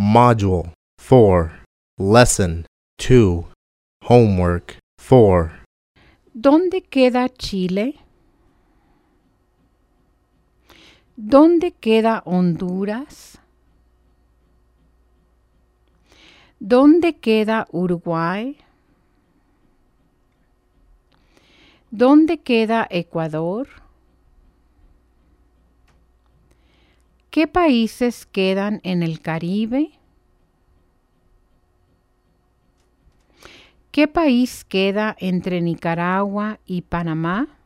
Module 4, Lesson 2, Homework 4. ¿Dónde queda Chile? ¿Dónde queda Honduras? ¿Dónde queda Uruguay? ¿Dónde queda Ecuador? ¿Qué países quedan en el Caribe? ¿Qué país queda entre Nicaragua y Panamá?